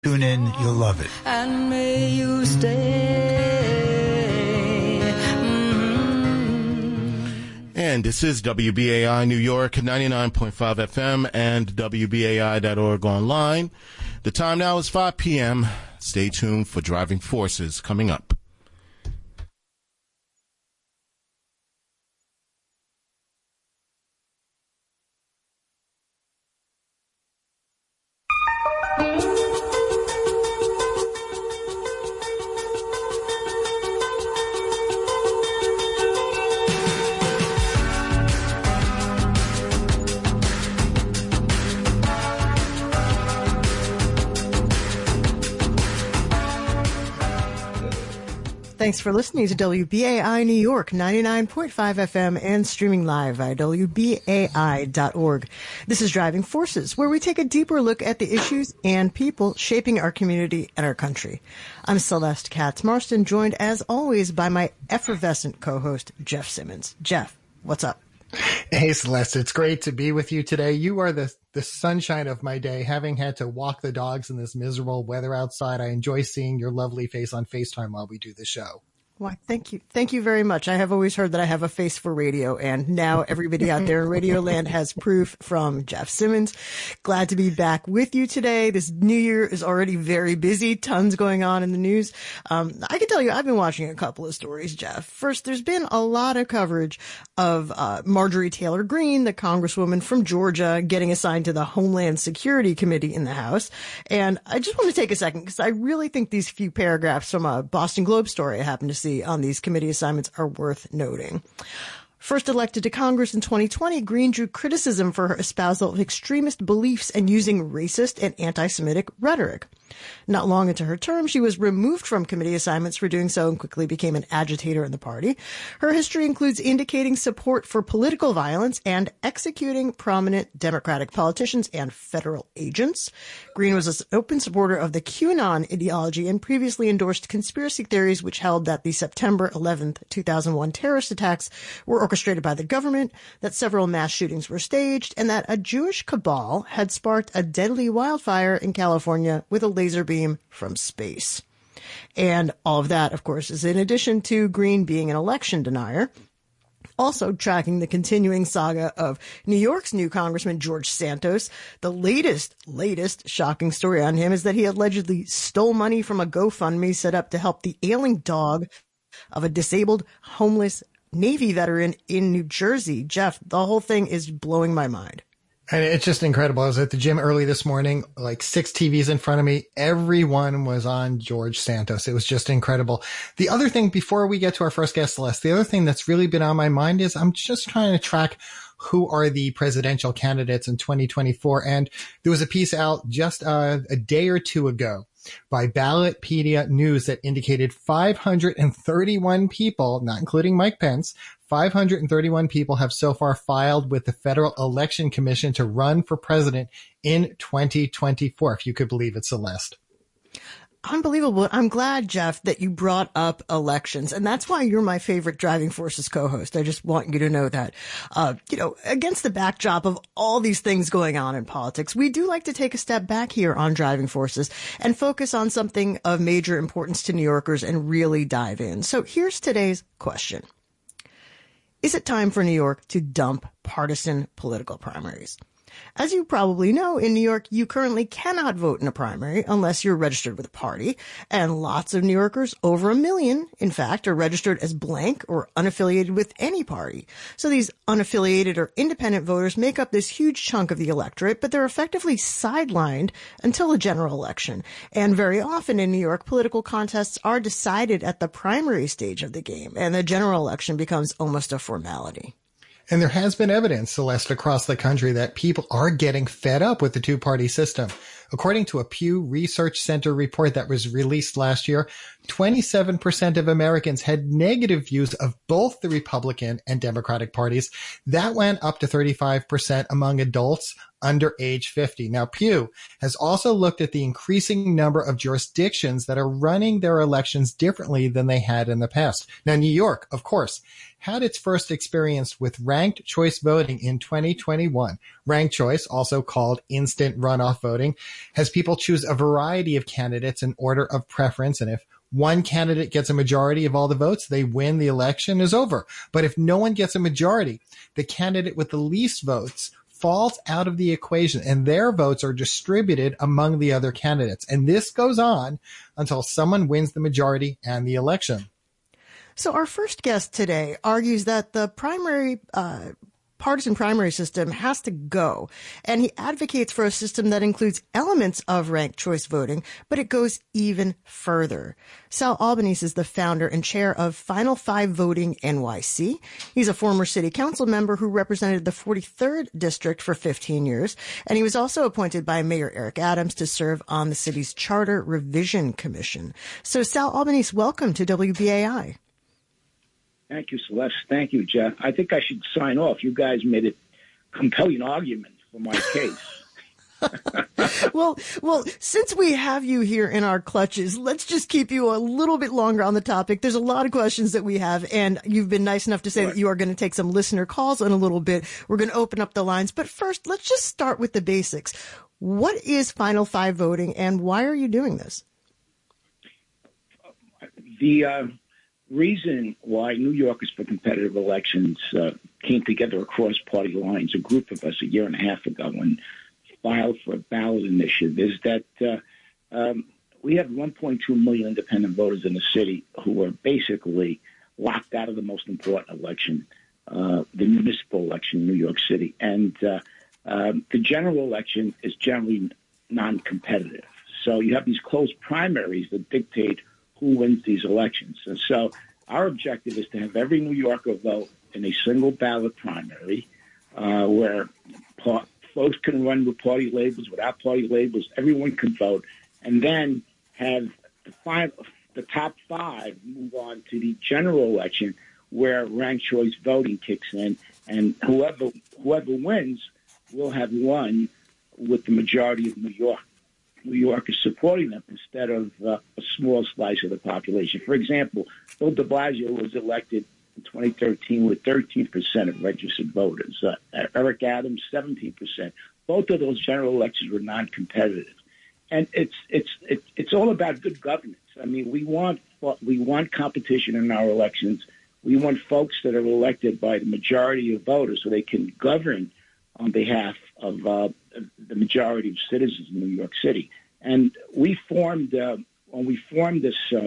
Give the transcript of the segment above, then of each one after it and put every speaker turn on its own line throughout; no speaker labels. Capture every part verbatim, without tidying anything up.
Tune in, you'll love it.
And may you stay. Mm-hmm.
And this is W B A I New York, ninety-nine point five F M and W B A I dot org online. The time now is five p.m. Stay tuned for Driving Forces coming up.
Thanks for listening to W B A I New York, ninety-nine point five F M and streaming live at W B A I dot org. This is Driving Forces, where we take a deeper look at the issues and people shaping our community and our country. I'm Celeste Katz Marston, joined as always by my effervescent co-host, Jeff Simmons. Jeff, what's up?
Hey, Celeste, it's great to be with you today. You are the, the sunshine of my day. Having had to walk the dogs in this miserable weather outside, I enjoy seeing your lovely face on FaceTime while we do the show.
Why, thank you. Thank you very much. I have always heard that I have a face for radio, and now everybody out there in Radio Land has proof from Jeff Simmons. Glad to be back with you today. This new year is already very busy. Tons going on in the news. Um, I can tell you, I've been watching a couple of stories, Jeff. First, there's been a lot of coverage of uh, Marjorie Taylor Greene, the congresswoman from Georgia, getting assigned to the Homeland Security Committee in the House. And I just want to take a second, because I really think these few paragraphs from a Boston Globe story I happened to see on these committee assignments are worth noting. First elected to Congress in twenty twenty, Greene drew criticism for her espousal of extremist beliefs and using racist and anti-Semitic rhetoric. Not long into her term, she was removed from committee assignments for doing so and quickly became an agitator in the party. Her history includes indicating support for political violence and executing prominent Democratic politicians and federal agents. Greene was an open supporter of the QAnon ideology and previously endorsed conspiracy theories which held that the September eleventh, two thousand one terrorist attacks were orchestrated by the government, that several mass shootings were staged, and that a Jewish cabal had sparked a deadly wildfire in California with a laser beam from space. And all of that, of course, is in addition to Greene being an election denier. Also tracking the continuing saga of New York's new Congressman George Santos. The latest, latest shocking story on him is that he allegedly stole money from a GoFundMe set up to help the ailing dog of a disabled, homeless Navy veteran in New Jersey. Jeff, the whole thing is blowing my mind.
And it's just incredible. I was at the gym early this morning, like six T Vs in front of me. Everyone was on George Santos. It was just incredible. The other thing, before we get to our first guest, Celeste, the other thing that's really been on my mind is I'm just trying to track who are the presidential candidates in twenty twenty-four. And there was a piece out just uh, a day or two ago by Ballotpedia News that indicated five hundred thirty-one people, not including Mike Pence, five hundred thirty-one people have so far filed with the Federal Election Commission to run for president in twenty twenty-four, if you could believe it, Celeste.
Unbelievable. I'm glad, Jeff, that you brought up elections. And that's why you're my favorite Driving Forces co-host. I just want you to know that. Uh, you know, against the backdrop of all these things going on in politics, we do like to take a step back here on Driving Forces and focus on something of major importance to New Yorkers and really dive in. So here's today's question. Is it time for New York to dump partisan political primaries? As you probably know, in New York, you currently cannot vote in a primary unless you're registered with a party. And lots of New Yorkers, over a million, in fact, are registered as blank or unaffiliated with any party. So these unaffiliated or independent voters make up this huge chunk of the electorate, but they're effectively sidelined until a general election. And very often in New York, political contests are decided at the primary stage of the game, and the general election becomes almost a formality.
And there has been evidence, Celeste, across the country that people are getting fed up with the two-party system. According to a Pew Research Center report that was released last year, twenty-seven percent of Americans had negative views of both the Republican and Democratic parties. That went up to thirty-five percent among adults under age fifty. Now, Pew has also looked at the increasing number of jurisdictions that are running their elections differently than they had in the past. Now, New York, of course, had its first experience with ranked choice voting in twenty twenty-one. Ranked choice, also called instant runoff voting, has people choose a variety of candidates in order of preference. And if one candidate gets a majority of all the votes, they win, the election is over. But if no one gets a majority, the candidate with the least votes falls out of the equation and their votes are distributed among the other candidates. And this goes on until someone wins the majority and the election.
So our first guest today argues that the primary uh, partisan primary system has to go, and he advocates for a system that includes elements of ranked choice voting, but it goes even further. Sal Albanese is the founder and chair of Final Five Voting N Y C. He's a former city council member who represented the forty-third district for fifteen years, and he was also appointed by Mayor Eric Adams to serve on the city's Charter Revision Commission. So Sal Albanese, welcome to W B A I.
Thank you, Celeste. Thank you, Jeff. I think I should sign off. You guys made a compelling argument for my case.
well, well, since we have you here in our clutches, let's just keep you a little bit longer on the topic. There's a lot of questions that we have, and you've been nice enough to say
Right.
that you are going to take some listener calls in a little bit. We're going to open up the lines. But first, let's just start with the basics. What is Final Five voting, and why are you doing this?
The uh, reason why New Yorkers for Competitive Elections uh, came together across party lines, a group of us a year and a half ago, and filed for a ballot initiative, is that uh, um, we have one point two million independent voters in the city who are basically locked out of the most important election, uh, the municipal election in New York City. And uh, um, the general election is generally non-competitive. So you have these closed primaries that dictate who wins these elections. And so our objective is to have every New Yorker vote in a single ballot primary uh, where pa- folks can run with party labels, without party labels, everyone can vote, and then have the, five, the top five move on to the general election where ranked choice voting kicks in, and whoever whoever wins will have won with the majority of New York. New York is supporting them instead of uh, a small slice of the population. For example, Bill de Blasio was elected in twenty thirteen with thirteen percent of registered voters. Uh, Eric Adams, seventeen percent. Both of those general elections were non-competitive. And it's it's it's it's all about good governance. I mean, we want we want competition in our elections. We want folks that are elected by the majority of voters so they can govern on behalf of uh, the majority of citizens in New York City. And we formed, uh, when we formed this uh,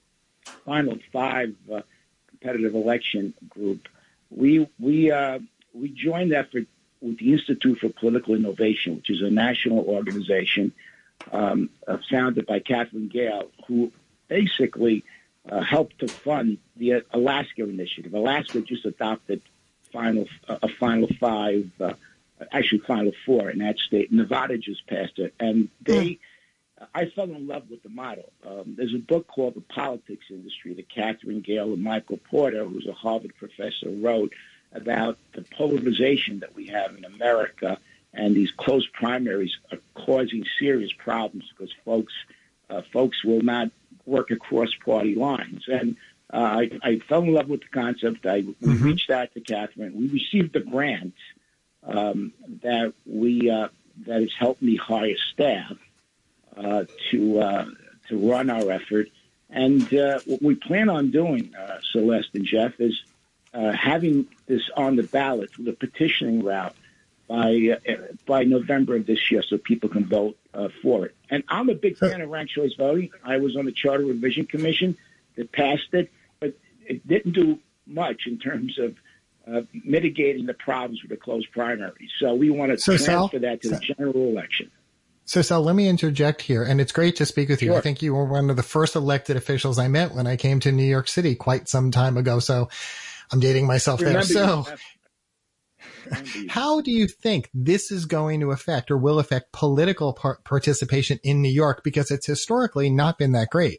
Final Five uh, competitive election group, we we uh, we joined effort with the Institute for Political Innovation, which is a national organization um, uh, founded by Catherine Gale, who basically uh, helped to fund the Alaska initiative. Alaska just adopted final uh, a Final Five. Uh, Actually, Final Four in that state. Nevada just passed it, and they. I fell in love with the model. Um, there's a book called The Politics Industry that Catherine Gale and Michael Porter, who's a Harvard professor, wrote about the polarization that we have in America, and these close primaries are causing serious problems because folks, uh, folks will not work across party lines. And uh, I, I fell in love with the concept. I we mm-hmm. reached out to Catherine. We received a grant. Um, that we uh, that has helped me hire staff uh, to uh, to run our effort, and uh, what we plan on doing, uh, Celeste and Jeff, is uh, having this on the ballot through the petitioning route by uh, by November of this year, so people can vote uh, for it. And I'm a big fan of ranked choice voting. I was on the Charter Revision Commission that passed it, but it didn't do much in terms of Uh, mitigating the problems with the closed primaries. So we want to
so
transfer
Sal,
that to the general election.
So Sal, let me interject here, and it's great to speak with you.
Sure.
I think you were one of the first elected officials I met when I came to New York City quite some time ago. So I'm dating myself there. So how do you think this is going to affect or will affect political par- participation in New York? Because it's historically not been that great.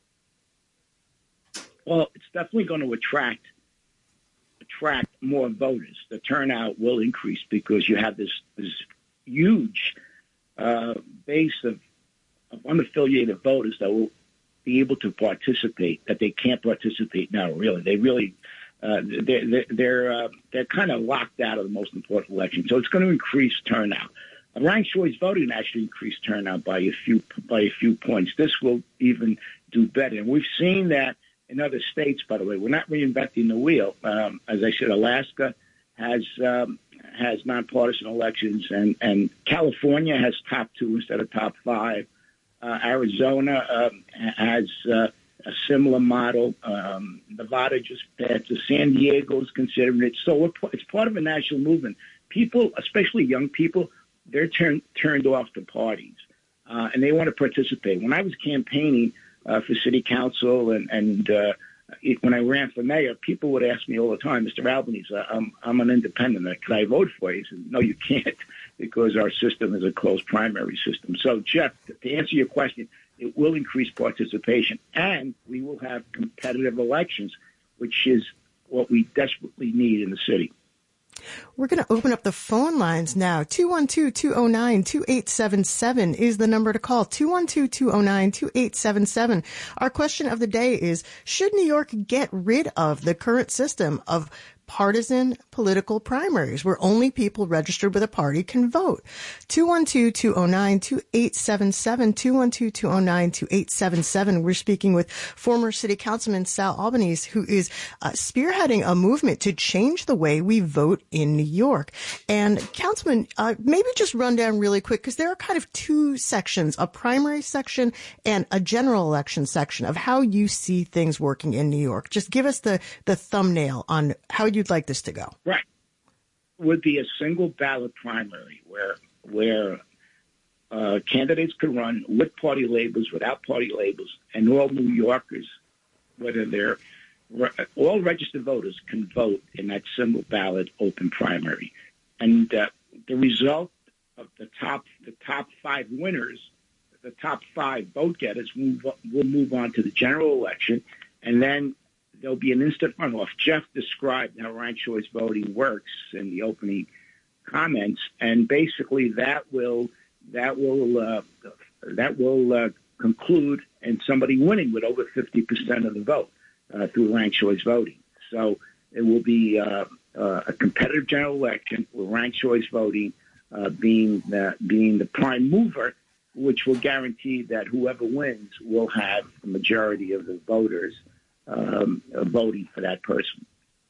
Well, it's definitely going to attract attract more voters. The turnout will increase because you have this, this huge uh, base of, of unaffiliated voters that will be able to participate, that they can't participate now, really. They really, uh, they're, they're, they're, uh, they're kind of locked out of the most important election. So it's going to increase turnout. ranked choice voting actually increased turnout by a few by a few points. This will even do better. And we've seen that in other states, by the way. We're not reinventing the wheel. Um, as I said, Alaska has um, has nonpartisan elections, and, and California has top two instead of top five. Uh, Arizona um, has uh, a similar model. Um, Nevada just passed. San Diego is considering it. So we're, it's part of a national movement. People, especially young people, they're turn, turned off the parties, uh, and they want to participate. When I was campaigning uh, for city council and, and uh, it, when I ran for mayor, people would ask me all the time, Mister Albanese, I'm, I'm an independent. Can I vote for you? I said, no, you can't, because our system is a closed primary system. So, Jeff, to answer your question, it will increase participation, and we will have competitive elections, which is what we desperately need in the city.
We're going to open up the phone lines now. two one two, two oh nine, two eight seven seven is the number to call. two one two, two oh nine, two eight seven seven. Our question of the day is, should New York get rid of the current system of partisan political primaries where only people registered with a party can vote? two one two, two oh nine, two eight seven seven, two one two, two oh nine, two eight seven seven. We're speaking with former City Councilman Sal Albanese, who is uh, spearheading a movement to change the way we vote in New York. And Councilman, uh, maybe just run down really quick, because there are kind of two sections, a primary section and a general election section, of how you see things working in New York. Just give us the, the thumbnail on how you'd like this to go.
Right. Would be a single ballot primary where where uh, candidates could run with party labels, without party labels, and all New Yorkers, whether they're all registered voters, can vote in that single ballot open primary. And uh, the result of the top the top five winners, the top five vote getters, move, will move on to the general election, and then there'll be an instant runoff. Jeff described how ranked choice voting works in the opening comments, and basically that will that will uh, that will uh, conclude in somebody winning with over fifty percent of the vote uh, through ranked choice voting. So it will be uh, uh, a competitive general election with ranked choice voting uh, being the, being the prime mover, which will guarantee that whoever wins will have the majority of the voters Um, voting for that person.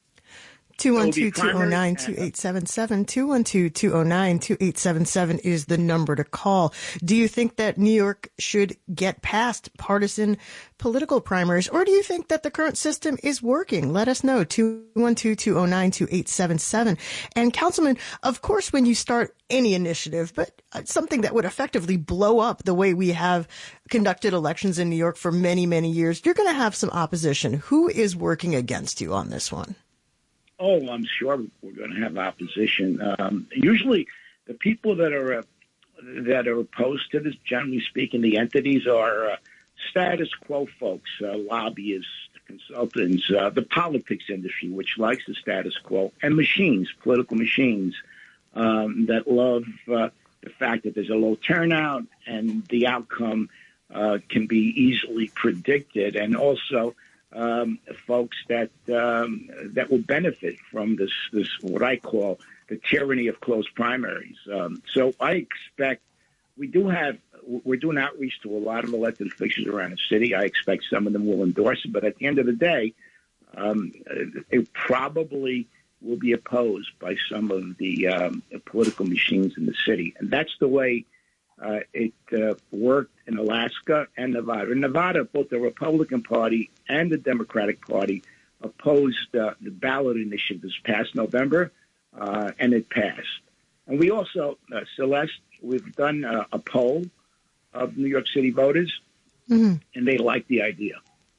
two one two, two oh nine, two eight seven seven. two one two, two oh nine, two eight seven seven is the number to call. Do you think that New York should get past partisan political primaries, or do you think that the current system is working? Let us know. two one two, two oh nine, two eight seven seven. And Councilman, of course, when you start any initiative, but something that would effectively blow up the way we have conducted elections in New York for many, many years, you're going to have some opposition. Who is working against you on this one?
Oh, I'm sure we're going to have opposition. Um, usually, the people that are uh, that are opposed to this, generally speaking, the entities are uh, status quo folks, uh, lobbyists, consultants, uh, the politics industry, which likes the status quo, and machines, political machines, um, that love uh, the fact that there's a low turnout and the outcome uh, can be easily predicted, and also Um, folks that um, that will benefit from this, this what I call the tyranny of closed primaries. Um, so I expect we do have we're doing outreach to a lot of elected officials around the city. I expect some of them will endorse it, but at the end of the day, um, it probably will be opposed by some of the um, political machines in the city, and that's the way Uh, it uh, worked in Alaska and Nevada. In Nevada, both the Republican Party and the Democratic Party opposed uh, the ballot initiative this past November, uh, and it passed. And we also, uh, Celeste, we've done uh, a poll of New York City voters, mm-hmm. and they like the idea.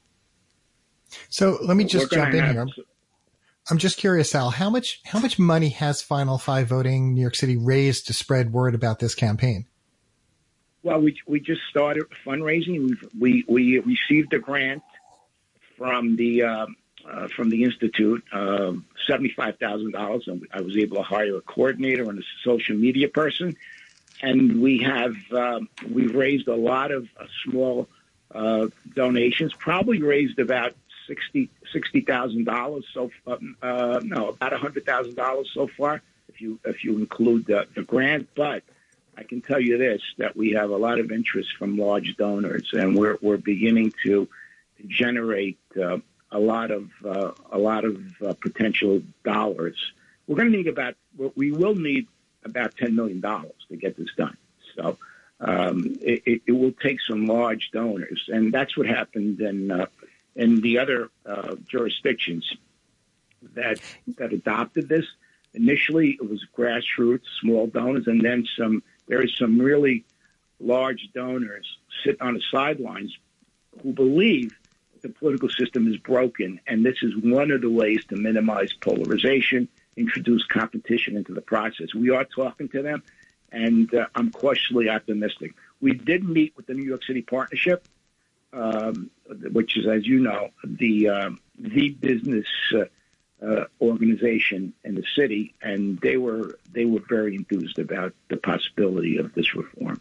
So let me just jump in
have,
here. I'm, I'm just curious, Al, how much how much money has Final Five Voting New York City raised to spread word about this campaign?
Well, we we just started fundraising. We've, we we received a grant from the uh, uh, from the institute, uh, seventy five thousand dollars, and I was able to hire a coordinator and a social media person. And we have um, we've raised a lot of uh, small uh, donations. Probably raised about sixty thousand dollars so uh, no about a hundred thousand dollars so far if you if you include the, the grant, but. I can tell you this, that we have a lot of interest from large donors, and we're we're beginning to generate uh, a lot of uh, a lot of uh, potential dollars. We're going to need about we will need about ten million dollars to get this done. So um, it, it will take some large donors, and that's what happened in uh, in the other uh, jurisdictions that that adopted this. Initially, it was grassroots, small donors, and then some. There is some really large donors sit on the sidelines who believe the political system is broken, and this is one of the ways to minimize polarization, introduce competition into the process. We are talking to them, and uh, I'm cautiously optimistic. We did meet with the New York City Partnership, um, which is, as you know, the uh, the business uh, uh, organization in the city, and they were they were very enthused about the possibility of this reform.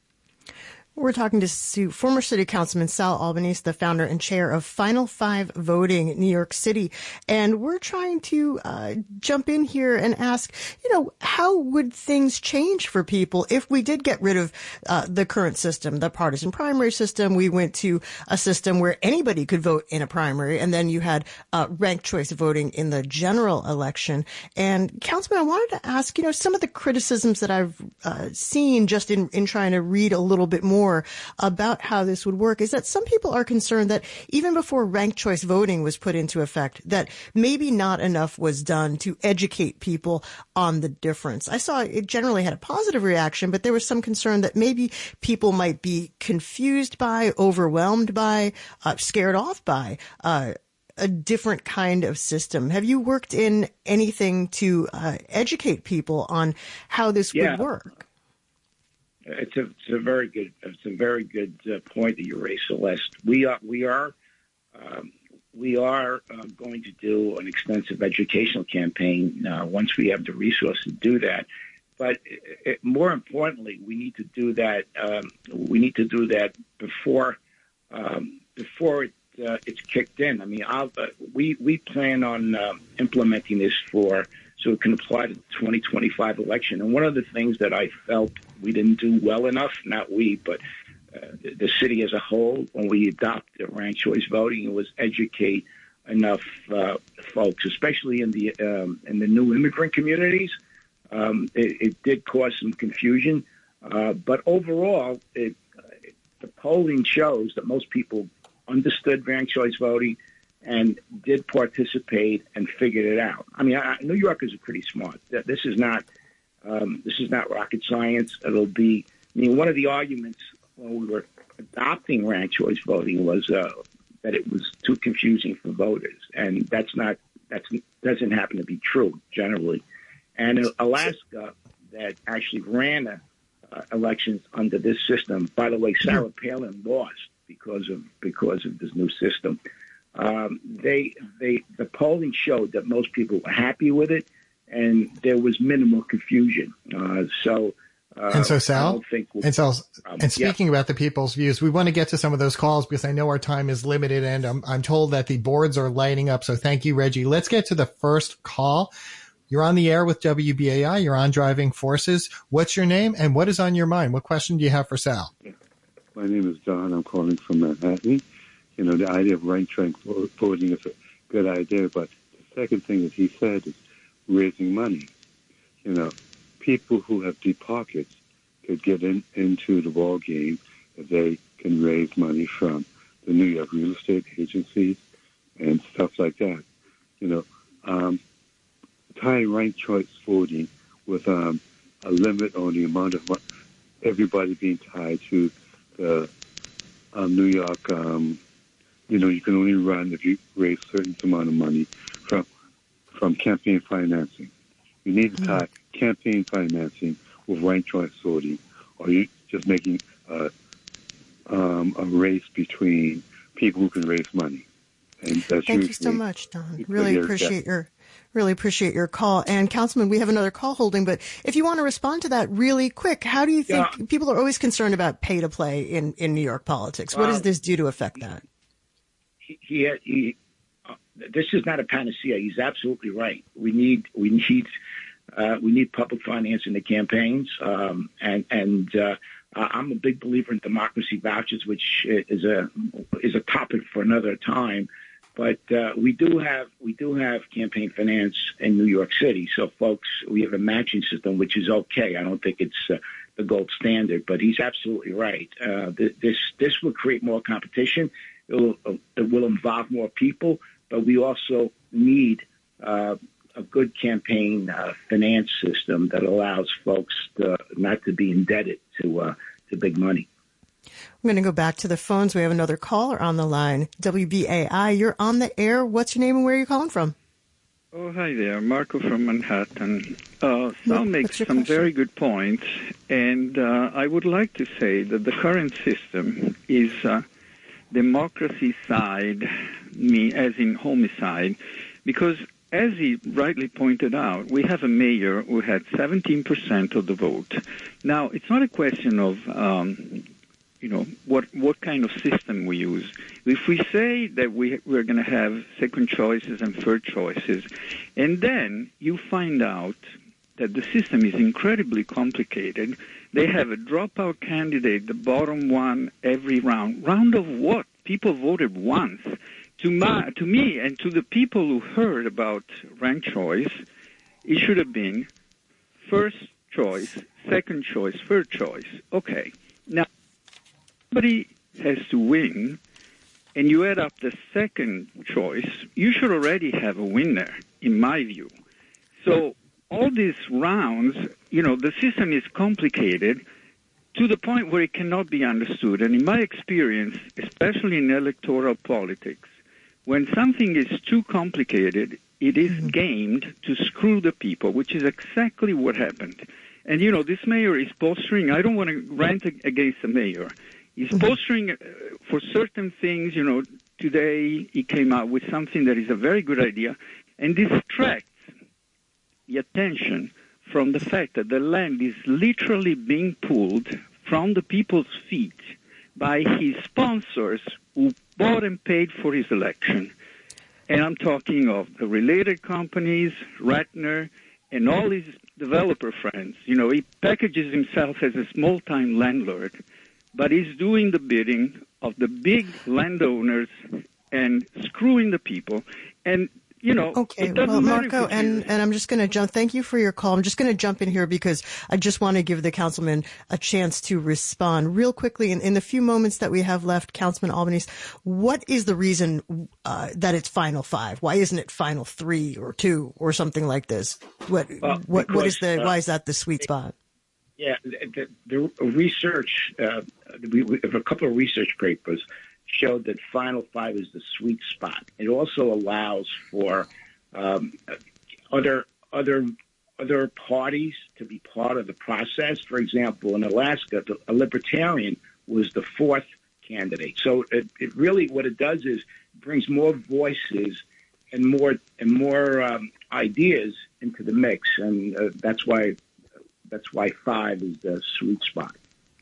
We're talking to former City Councilman Sal Albanese, the founder and chair of Final Five Voting in New York City. And we're trying to uh, jump in here and ask, you know, how would things change for people if we did get rid of uh, the current system, the partisan primary system? We went to a system where anybody could vote in a primary, and then you had uh, ranked choice voting in the general election. And, Councilman, I wanted to ask, you know, some of the criticisms that I've uh, seen just in, in trying to read a little bit more about how this would work is that some people are concerned that even before ranked choice voting was put into effect, that maybe not enough was done to educate people on the difference. I saw it generally had a positive reaction, but there was some concern that maybe people might be confused by, overwhelmed by, uh, scared off by, uh, a different kind of system. Have you worked in anything to uh, educate people on how this
yeah.
would work?
It's a, it's a very good it's a very good uh, point that you raised, Celeste. We are we are um, we are uh, going to do an extensive educational campaign uh, once we have the resources to do that. But it, it, more importantly, we need to do that. Um, we need to do that before um, before it, uh, it's kicked in. I mean, I'll, uh, we we plan on uh, implementing this for. So it can apply to the twenty twenty-five election. And one of the things that I felt we didn't do well enough, not we, but uh, the, the city as a whole, when we adopted ranked choice voting, was educate enough uh, folks, especially in the um, in the new immigrant communities. Um, it, it did cause some confusion, uh, but overall, it, it, the polling shows that most people understood ranked choice voting and did participate and figured it out. I mean, I, New Yorkers are pretty smart. This is not um, this is not rocket science. It'll be. I mean, one of the arguments when we were adopting ranked choice voting was uh, that it was too confusing for voters, and that's not that doesn't happen to be true generally. And Alaska, that actually ran a, uh, elections under this system. By the way, Sarah Palin lost because of because of this new system. Um, they, they, the polling showed that most people were happy with it, and there was minimal confusion. Uh, so, uh,
and so Sal,
I don't think we'll,
and Sal,
um,
and speaking
yeah.
about the people's views, we want to get to some of those calls because I know our time is limited, and I'm, I'm told that the boards are lighting up. So thank you, Reggie. Let's get to the first call. You're on the air with W B A I. You're on Driving Forces. What's your name and what is on your mind? What question do you have for Sal?
My name is John. I'm calling from Manhattan. You know, the idea of ranked choice voting is a good idea, but the second thing that he said is raising money. You know, people who have deep pockets could get in, into the ball game if they can raise money from the New York real estate agencies and stuff like that. You know, um, tying ranked choice voting with um, a limit on the amount of everybody being tied to the um, New York. Um, you know, you can only run if you raise a certain amount of money from from campaign financing. You need to tie campaign financing with ranked choice voting, or you just making a, um, a race between people who can raise money. And that's
Thank you so much, Don. Really appreciate your really appreciate your call. And Councilman, we have another call holding, but if you want to respond to that really quick, how do you think yeah. people are always concerned about pay to play in, in New York politics? What well, does this do to affect that?
He, he, he uh, this is not a panacea. He's absolutely right. We need we need Uh, we need public financing the campaigns, um, and and uh, I'm a big believer in democracy vouchers, which is a is a topic for another time. But uh, we do have we do have campaign finance in New York City. So, folks, we have a matching system, which is okay. I don't think it's uh, the gold standard, but he's absolutely right. Uh, th- this this will create more competition. It will, it will involve more people, but we also need uh, a good campaign uh, finance system that allows folks to, not to be indebted to uh, to big money.
I'm going to go back to the phones. We have another caller on the line. W B A I, you're on the air. What's your name and where are you calling from?
Oh, hi there. Marco from Manhattan. Uh, Sal makes some
question?
very good points, and uh, I would like to say that the current system is uh, democracy side, me as in homicide, because as he rightly pointed out, we have a mayor who had seventeen percent of the vote. Now, it's not a question of, um, you know, what what kind of system we use. If we say that we, we're going to have second choices and third choices, and then you find out that the system is incredibly complicated, they have a dropout candidate, the bottom one every round. Round of what? People voted once. To, my, to me and to the people who heard about ranked choice, it should have been first choice, second choice, third choice. Okay. Now, somebody has to win, and you add up the second choice, you should already have a winner, in my view. So all these rounds, you know, the system is complicated to the point where it cannot be understood. And in my experience, especially in electoral politics, when something is too complicated, it is mm-hmm. gamed to screw the people, which is exactly what happened. And, you know, this mayor is posturing, I don't want to rant against the mayor. He's mm-hmm. posturing uh, for certain things, you know, today he came out with something that is a very good idea and distracts the attention from the fact that the land is literally being pulled from the people's feet by his sponsors who bought and paid for his election. And I'm talking of the related companies, Ratner, and all his developer friends. You know, he packages himself as a small-time landlord, but he's doing the bidding of the big landowners and screwing the people. And you know,
okay, well, Marco, and, and I'm just going to jump. Thank you for your call. I'm just going to jump in here because I just want to give the councilman a chance to respond real quickly. In, in the few moments that we have left, Councilman Albanese, what is the reason uh, that it's final five? Why isn't it final three or two or something like this? What
well,
what
because,
what is the
uh,
why is that the sweet spot?
Yeah, the, the research. Uh, we, we have a couple of research papers showed that Final Five is the sweet spot. It also allows for um, other other other parties to be part of the process. For example, in Alaska, the, a libertarian was the fourth candidate. So it, it really what it does is brings more voices and more and more um, ideas into the mix, and uh, that's why that's why five is the sweet spot.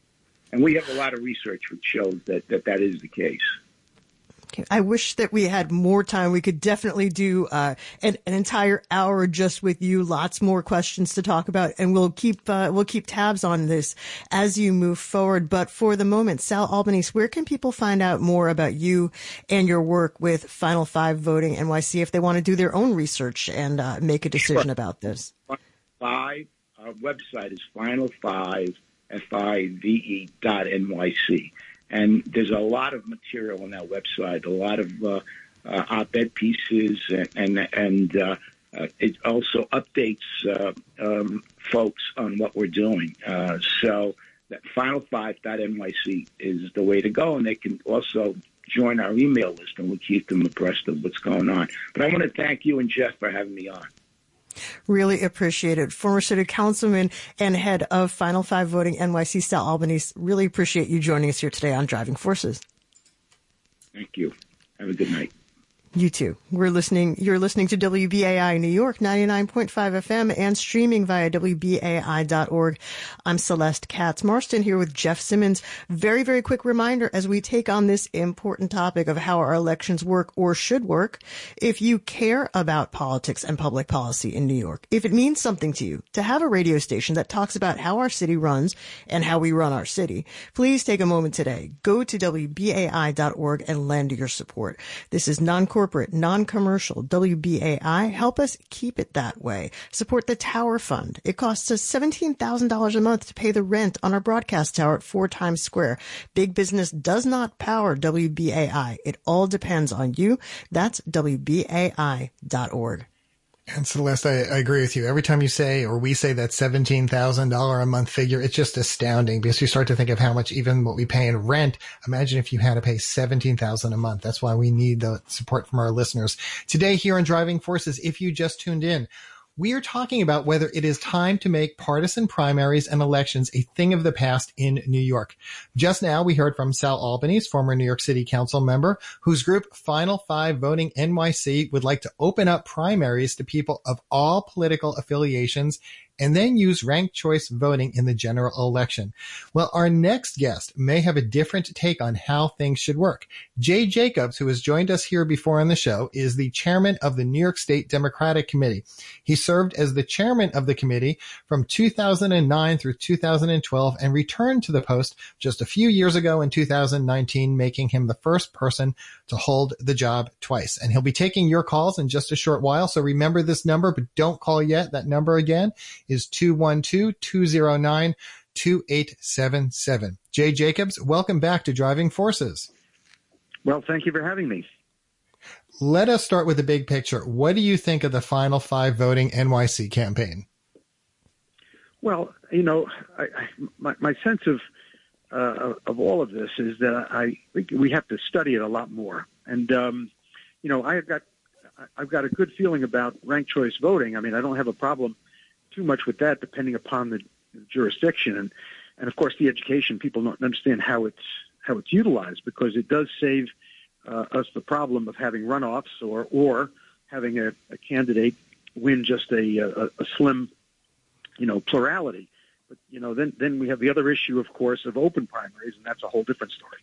And we have a lot of research which shows that that, that is the case.
Okay. I wish that we had more time. We could definitely do uh, an, an entire hour just with you. Lots more questions to talk about, and we'll keep uh, we'll keep tabs on this as you move forward. But for the moment, Sal Albanese, where can people find out more about you and your work with Final Five Voting N Y C if they want to do their own research and uh, make a decision sure. about this?
Five. Our website is Final Five. F I V E dot N Y C. And there's a lot of material on that website, a lot of uh, uh, op-ed pieces, and and, and uh, uh, it also updates uh, um, folks on what we're doing. Uh, so that Final Five dot N Y C is the way to go, and they can also join our email list, and we'll keep them abreast of what's going on. But I want to thank you and Jeff for having me on.
Really appreciate it. Former city councilman and head of Final Five Voting N Y C, Sal Albanese. Really appreciate you joining us here today on Driving Forces.
Thank you. Have a good night.
You too. We're listening. You're listening to W B A I New York, ninety-nine point five F M and streaming via W B A I dot org. I'm Celeste Katz Marston here with Jeff Simmons. Very, very quick reminder as we take on this important topic of how our elections work or should work. If you care about politics and public policy in New York, if it means something to you to have a radio station that talks about how our city runs and how we run our city, please take a moment today. Go to W B A I dot org and lend your support. This is non-corporate Corporate, non-commercial, W B A I. Help us keep it that way. Support the Tower Fund. It costs us seventeen thousand dollars a month to pay the rent on our broadcast tower at four Times Square. Big business does not power W B A I. It all depends on you. That's W B A I dot org.
And Celeste, I, I agree with you. Every time you say, or we say that seventeen thousand dollars a month figure, it's just astounding because you start to think of how much even what we pay in rent. Imagine if you had to pay seventeen thousand dollars a month. That's why we need the support from our listeners. Today here on Driving Forces, if you just tuned in, we are talking about whether it is time to make partisan primaries and elections a thing of the past in New York. Just now, we heard from Sal Albanese, former New York City Council member, whose group Final Five Voting N Y C would like to open up primaries to people of all political affiliations and then use ranked choice voting in the general election. Well, our next guest may have a different take on how things should work. Jay Jacobs, who has joined us here before on the show, is the chairman of the New York State Democratic Committee. He served as the chairman of the committee from two thousand nine through two thousand twelve and returned to the post just a few years ago in two thousand nineteen, making him the first person to hold the job twice. And he'll be taking your calls in just a short while. So remember this number, but don't call yet. That number again is two one two, two zero nine, two eight seven seven. Jay Jacobs, welcome back to Driving Forces.
Well, thank you for having me.
Let us start with the big picture. What do you think of the Final Five Voting N Y C campaign?
Well, you know, I, I, my, my sense of uh, of all of this is that I think we have to study it a lot more. And, um, you know, I've got I've got a good feeling about ranked choice voting. I mean, I don't have a problem too much with that, depending upon the jurisdiction, and and of course the education. People don't understand how it's how it's utilized because it does save uh, us the problem of having runoffs or or having a, a candidate win just a, a a slim, you know, plurality. But you know, then then we have the other issue, of course, of open primaries, and that's a whole different story.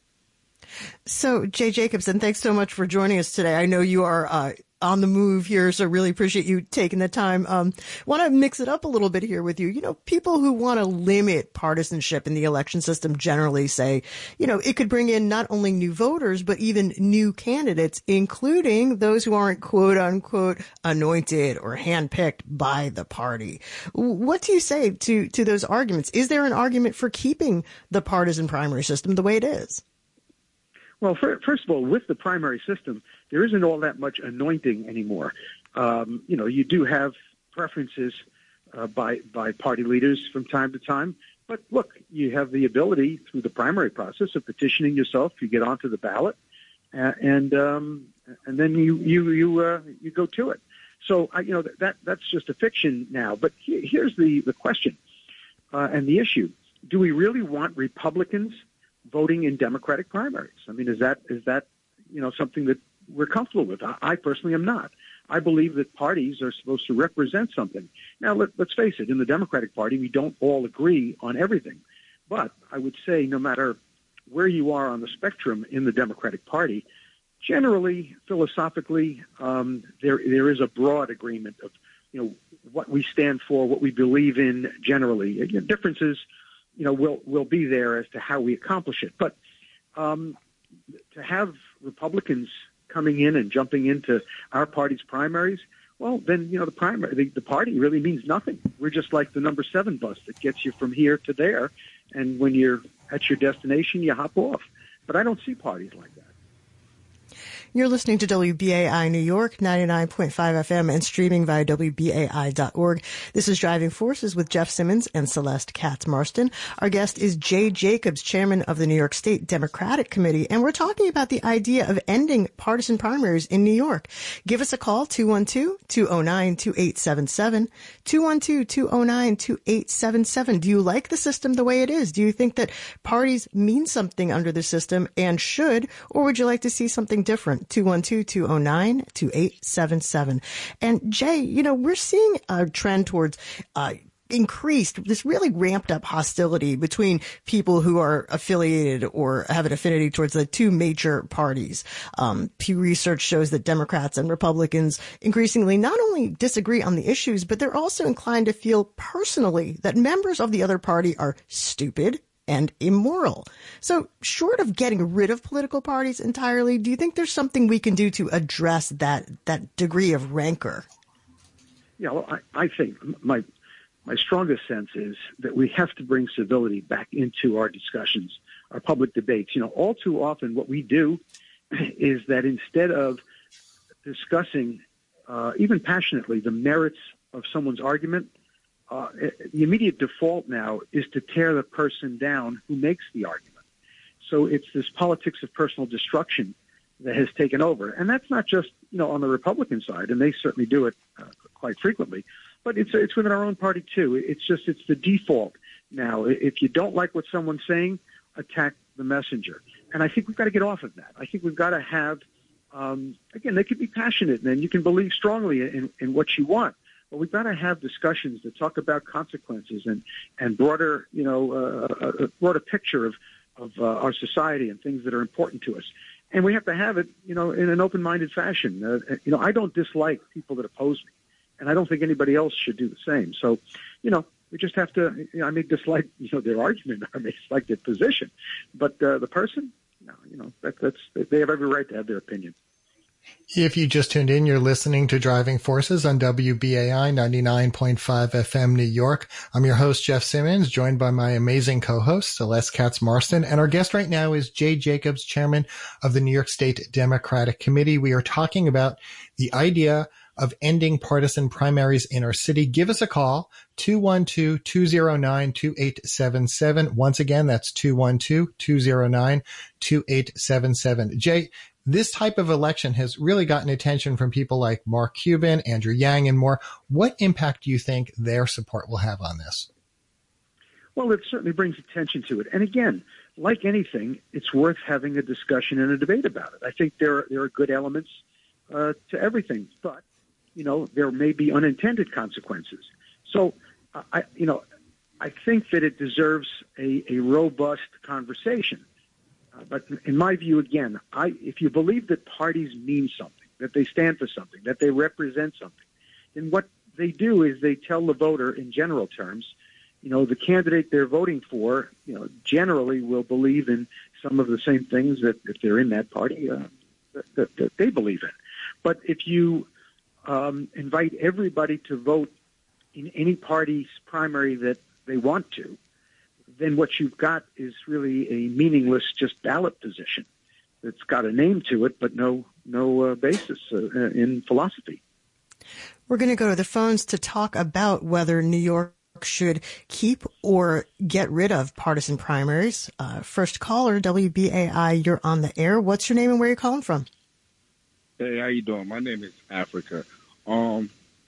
So, Jay Jacobson, thanks so much for joining us today. I know you are uh, on the move here, so really appreciate you taking the time. Um, want to mix it up a little bit here with you. You know, people who want to limit partisanship in the election system generally say, you know, it could bring in not only new voters, but even new candidates, including those who aren't quote unquote anointed or handpicked by the party. What do you say to, to those arguments? Is there an argument for keeping the partisan primary system the way it is?
Well, for, first of all, with the primary system, there isn't all that much anointing anymore. Um, you know, you do have preferences uh, by by party leaders from time to time, but look, you have the ability through the primary process of petitioning yourself. You get onto the ballot, uh, and um, and then you you you uh, you go to it. So, I, you know, that that's just a fiction now. But he, here's the the question uh, and the issue: do we really want Republicans voting in Democratic primaries? I mean, is that is that you know something that we're comfortable with? I, I personally am not. I believe that parties are supposed to represent something. Now, let, let's face it, in the Democratic Party, we don't all agree on everything. But I would say no matter where you are on the spectrum in the Democratic Party, generally, philosophically, um, there there is a broad agreement of you know what we stand for, what we believe in generally. You know, differences you know, will will be there as to how we accomplish it. But um, to have Republicans coming in and jumping into our party's primaries, well, then, you know, the primary, the, the party really means nothing. We're just like the number seven bus that gets you from here to there. And when you're at your destination, you hop off. But I don't see parties like that.
You're listening to W B A I New York, ninety-nine point five F M and streaming via W B A I dot org. This is Driving Forces with Jeff Simmons and Celeste Katz Marston. Our guest is Jay Jacobs, chairman of the New York State Democratic Committee, and we're talking about the idea of ending partisan primaries in New York. Give us a call, two one two, two oh nine, two eight seven seven, two one two, two oh nine, two eight seven seven. Do you like the system the way it is? Do you think that parties mean something under the system and should, or would you like to see something something different. two one two, two oh nine, two eight seven seven. And Jay, you know, we're seeing a trend towards uh increased, this really ramped up hostility between people who are affiliated or have an affinity towards the two major parties. Um, Pew Research shows that Democrats and Republicans increasingly not only disagree on the issues, but they're also inclined to feel personally that members of the other party are stupid and immoral. So short of getting rid of political parties entirely, do you think there's something we can do to address that, that degree of rancor?
Yeah, well, I, I think my My strongest sense is that we have to bring civility back into our discussions, our public debates. You know, all too often what we do is that instead of discussing, uh, even passionately, the merits of someone's argument, uh, the immediate default now is to tear the person down who makes the argument. So it's this politics of personal destruction that has taken over. And that's not just, you know, on the Republican side, and they certainly do it uh, quite frequently. But it's it's within our own party, too. It's just it's the default now. If you don't like what someone's saying, attack the messenger. And I think we've got to get off of that. I think we've got to have, um, again, they can be passionate, and you can believe strongly in, in what you want. But we've got to have discussions that talk about consequences and, and broader, you know, uh, a broader picture of, of uh, our society and things that are important to us. And we have to have it, you know, in an open-minded fashion. Uh, you know, I don't dislike people that oppose me. And I don't think anybody else should do the same. So, you know, we just have to, you know, I may dislike, you know, their argument, I may dislike their position. But uh, the person, no, you know, that, that's, they have every right to have their opinion.
If you just tuned in, you're listening to Driving Forces on W B A I ninety-nine point five F M New York. I'm your host, Jeff Simmons, joined by my amazing co-host, Celeste Katz-Marston. And our guest right now is Jay Jacobs, chairman of the New York State Democratic Committee. We are talking about the idea of ending partisan primaries in our city. Give us a call, two one two, two oh nine, two eight seven seven. Once again, that's two one two, two oh nine, two eight seven seven. Jay, this type of election has really gotten attention from people like Mark Cuban, Andrew Yang, and more. What impact do you think their support will have on this?
Well, it certainly brings attention to it. And again, like anything, it's worth having a discussion and a debate about it. I think there are, there are good elements uh, to everything, but you know, there may be unintended consequences. So, uh, I, you know, I think that it deserves a, a robust conversation. Uh, but in my view, again, I, if you believe that parties mean something, that they stand for something, that they represent something, then what they do is they tell the voter in general terms, you know, the candidate they're voting for, you know, generally will believe in some of the same things that if they're in that party, uh, that, that, that they believe in. But if you Um, invite everybody to vote in any party's primary that they want to, then what you've got is really a meaningless just ballot position that's got a name to it, but no no uh, basis uh, in philosophy.
We're going to go to the phones to talk about whether New York should keep or get rid of partisan primaries. Uh, first caller, W B A I, you're on the air. What's your name and where are you calling from?
Hey, how you doing? My name is Africa. Um,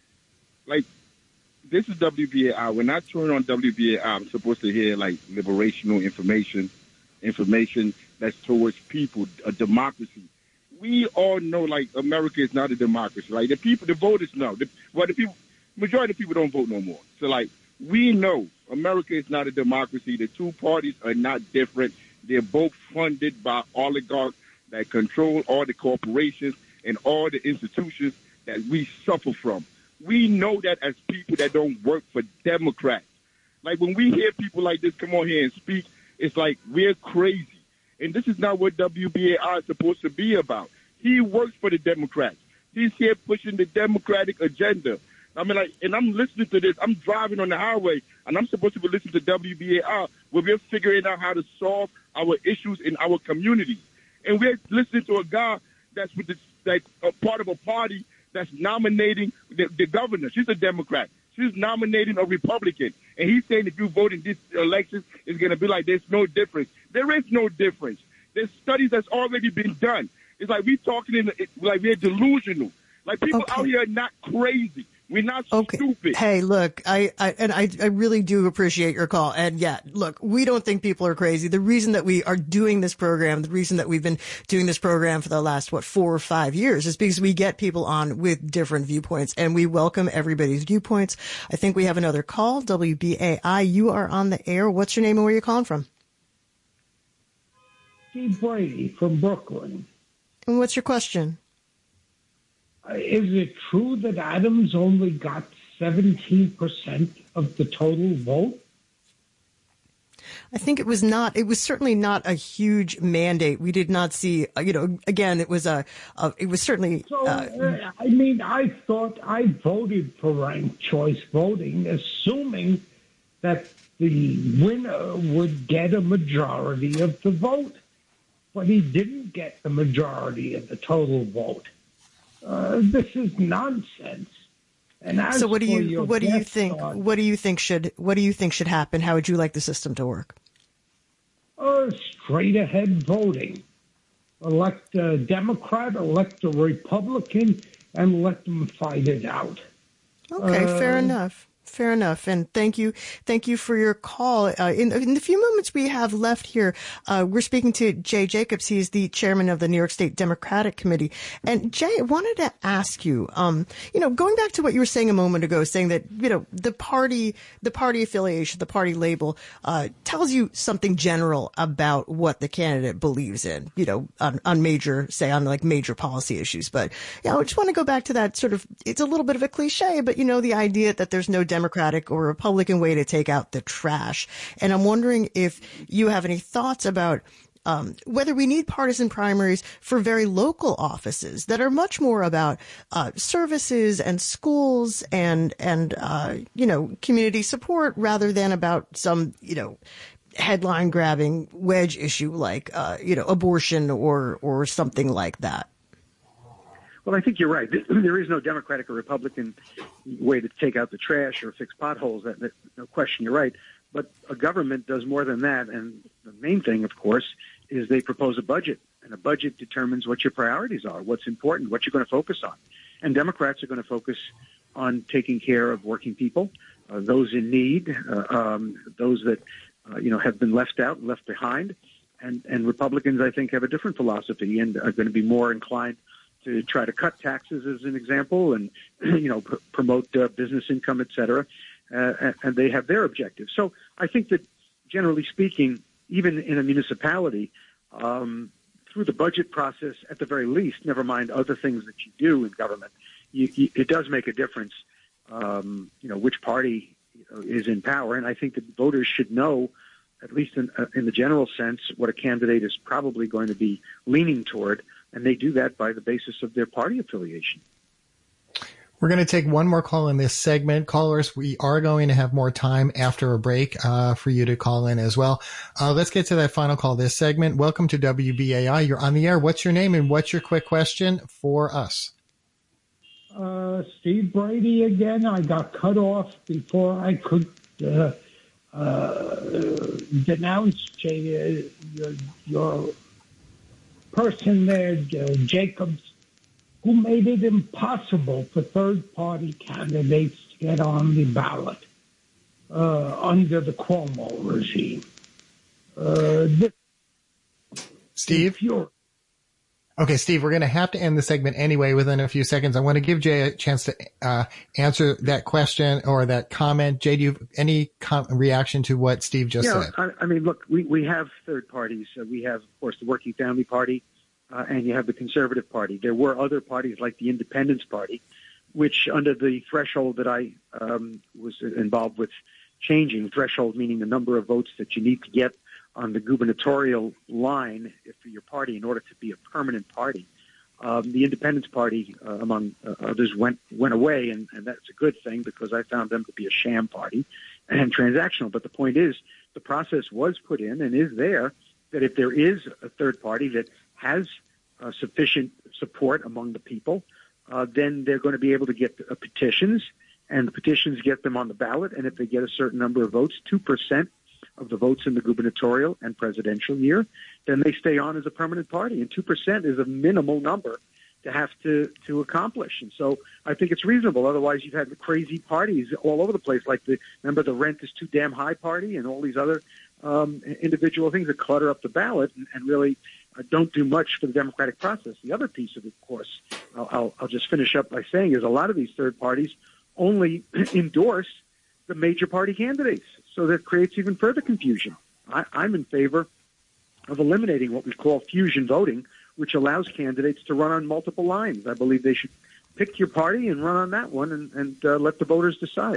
like, this is W B A I. When I turn on W B A I, I'm supposed to hear, like, liberational information, information that's towards people, a democracy. We all know, like, America is not a democracy. Like, the people, the voters know. The, well, the people, majority of people don't vote no more. So, like, we know America is not a democracy. The two parties are not different. They're both funded by oligarchs that control all the corporations and all the institutions that we suffer from. We know that as people that don't work for Democrats. Like, when we hear people like this come on here and speak, it's like we're crazy. And this is not what W B A I is supposed to be about. He works for the Democrats. He's here pushing the Democratic agenda. I mean, like, and I'm listening to this. I'm driving on the highway, and I'm supposed to be listening to W B A I, where we're figuring out how to solve our issues in our community. And we're listening to a guy that's with the, that's a part of a party that's nominating the, the governor. She's a Democrat. She's nominating a Republican. And he's saying if you vote in this election, it's going to be like there's no difference. There is no difference. There's studies that's already been done. It's like we're talking in, the, like we're delusional. Like people
okay.
out here are not crazy. We're not
Okay.
stupid.
Hey, look, I, I and I, I really do appreciate your call. And yeah, look, we don't think people are crazy. The reason that we are doing this program, the reason that we've been doing this program for the last, what, four or five years is because we get people on with different viewpoints and we welcome everybody's viewpoints. I think we have another call. W B A I, you are on the air. What's your name and where are you calling from?
Steve Brady from Brooklyn.
And what's your question?
Uh, is it true that Adams only got seventeen percent of the total vote?
I think it was not, it was certainly not a huge mandate. We did not see, uh, you know, again, it was a, a it was certainly.
So,
Uh,
uh, I mean, I thought I voted for ranked choice voting, assuming that the winner would get a majority of the vote. But he didn't get the majority of the total vote. Uh, this is nonsense. And as
so what do
for
you
your
what do you
guest
think
on-
what do you think should what do you think should happen? How would you like the system to work?
Uh, straight ahead voting. Elect a Democrat, elect a Republican, and let them fight it out.
Okay,
Uh,
fair enough. Fair enough. And thank you. Thank you for your call. Uh, in, in the few moments we have left here, uh, we're speaking to Jay Jacobs. He is the chairman of the New York State Democratic Committee. And Jay, I wanted to ask you, um, you know, going back to what you were saying a moment ago, saying that, you know, the party, the party affiliation, the party label, uh, tells you something general about what the candidate believes in, you know, on, on major, say on like major policy issues. But, you know, I just want to go back to that sort of, it's a little bit of a cliche, but, you know, the idea that there's no Democratic or Republican way to take out the trash. And I'm wondering if you have any thoughts about um, whether we need partisan primaries for very local offices that are much more about uh, services and schools and and uh, you know community support rather than about some you know headline grabbing wedge issue like uh, you know abortion or or something like that.
Well, I think you're right. There is no Democratic or Republican way to take out the trash or fix potholes. That, that, no question, you're right. But a government does more than that. And the main thing, of course, is they propose a budget. And a budget determines what your priorities are, what's important, what you're going to focus on. And Democrats are going to focus on taking care of working people, uh, those in need, uh, um, those that uh, you know have been left out and left behind. And, and Republicans, I think, have a different philosophy and are going to be more inclined to try to cut taxes, as an example, and you know pr- promote uh, business income, et cetera. Uh, and they have their objectives. So I think that, generally speaking, even in a municipality, um, through the budget process, at the very least, never mind other things that you do in government, you, you, it does make a difference. Um, you know which party is in power, and I think that voters should know, at least in, uh, in the general sense, what a candidate is probably going to be leaning toward. And they do that by the basis of their party affiliation.
We're going to take one more call in this segment. Callers, we are going to have more time after a break uh, for you to call in as well. Uh, let's get to that final call this segment. Welcome to W B A I. You're on the air. What's your name and what's your quick question for us?
Uh, Steve Brady again. I got cut off before I could uh, uh, denounce Jay, uh, your, your person there, uh, Jacobs, who made it impossible for third-party candidates to get on the ballot uh, under the Cuomo regime. Uh, this
Steve? Okay, Steve, we're going to have to end the segment anyway within a few seconds. I want to give Jay a chance to uh, answer that question or that comment. Jay, do you have any com- reaction to what Steve just
yeah,
said?
I, I mean, look, we, we have third parties. Uh, we have, of course, the Working Family Party, uh, and you have the Conservative Party. There were other parties like the Independence Party, which under the threshold that I um, was involved with changing, threshold meaning the number of votes that you need to get on the gubernatorial line for your party in order to be a permanent party. Um, the Independence Party, uh, among uh, others, went went away, and, and that's a good thing because I found them to be a sham party and transactional. But the point is, the process was put in and is there that if there is a third party that has uh, sufficient support among the people, uh, then they're going to be able to get uh, petitions, and the petitions get them on the ballot. And if they get a certain number of votes, two percent of the votes in the gubernatorial and presidential year, then they stay on as a permanent party. And two percent is a minimal number to have to, to accomplish. And so I think it's reasonable. Otherwise, you've had crazy parties all over the place, like the, remember the rent is too damn high party and all these other um, individual things that clutter up the ballot and, and really uh, don't do much for the democratic process. The other piece of it, of course, I'll, I'll, I'll just finish up by saying is a lot of these third parties only endorse the major party candidates. So that creates even further confusion. I, I'm in favor of eliminating what we call fusion voting, which allows candidates to run on multiple lines. I believe they should pick your party and run on that one and, and uh, let the voters decide.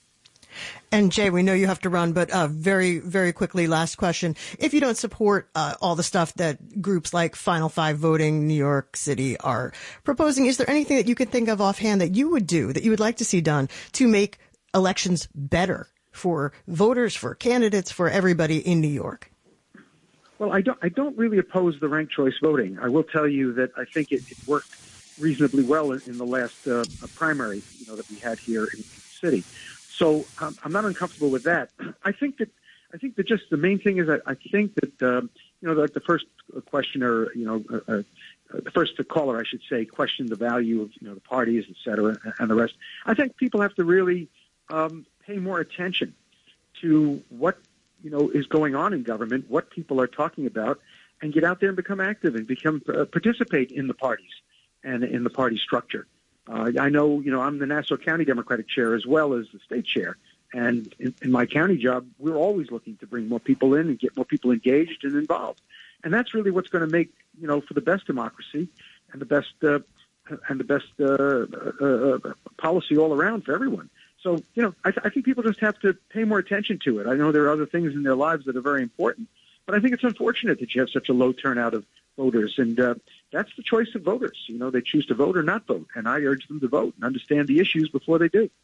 And Jay, we know you have to run, but uh, very, very quickly, last question. If you don't support uh, all the stuff that groups like Final Five Voting, New York City are proposing, is there anything that you could think of offhand that you would do, that you would like to see done to make elections better for voters, for candidates, for everybody in New York?
Well, I don't, I don't really oppose the ranked choice voting. I will tell you that I think it, it worked reasonably well in, in the last uh, primary, you know, that we had here in the city. So um, I'm not uncomfortable with that. I think that I think that just the main thing is that I think that um, you know, like the first questioner, you know, uh, uh, the first caller, I should say, questioned the value of you know the parties, et cetera, and the rest. I think people have to really um, pay more attention to what you know is going on in government, what people are talking about, and get out there and become active and become uh, participate in the parties and in the party structure. Uh, I know, you know, I'm the Nassau County Democratic chair as well as the state chair. And in, in my county job, we're always looking to bring more people in and get more people engaged and involved. And that's really what's going to make, you know, for the best democracy and the best uh, and the best uh, uh, uh, policy all around for everyone. So, you know, I, th- I think people just have to pay more attention to it. I know there are other things in their lives that are very important, but I think it's unfortunate that you have such a low turnout of voters. And uh, that's the choice of voters. You know, they choose to vote or not vote. And I urge them to vote and understand the issues before they do.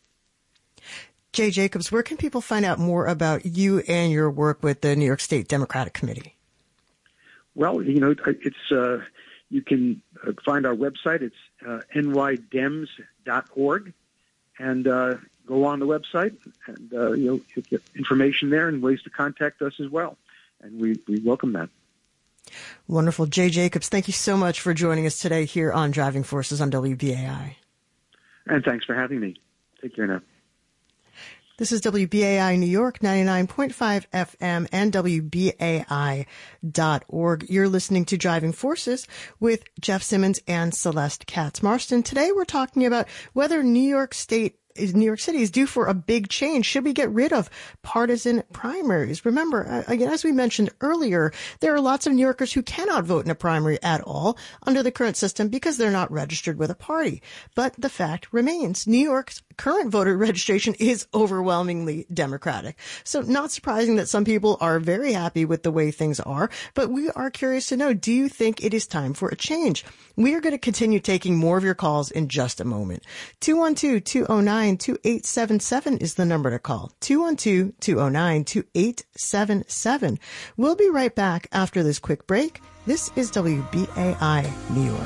Jay Jacobs, where can people find out more about you and your work with the New York State Democratic Committee?
Well, you know, it's uh, you can find our website. It's uh, n y dems dot org. And uh, go on the website and, uh, you know, get information there and ways to contact us as well. And we, we welcome that.
Wonderful. Jay Jacobs, thank you so much for joining us today here on Driving Forces on W B A I.
And thanks for having me. Take care now.
This is W B A I New York, ninety-nine point five F M and W B A I dot org. You're listening to Driving Forces with Jeff Simmons and Celeste Katz Marston. Today we're talking about whether New York State is New York City is due for a big change. Should we get rid of partisan primaries? Remember, again, as we mentioned earlier, there are lots of New Yorkers who cannot vote in a primary at all under the current system because they're not registered with a party. But the fact remains, New York's current voter registration is overwhelmingly Democratic. So not surprising that some people are very happy with the way things are, but we are curious to know, do you think it is time for a change? We are going to continue taking more of your calls in just a moment. two one two, two oh nine, two eight seven seven is the number to call. two one two, two oh nine, two eight seven seven. We'll be right back after this quick break. This is W B A I New York.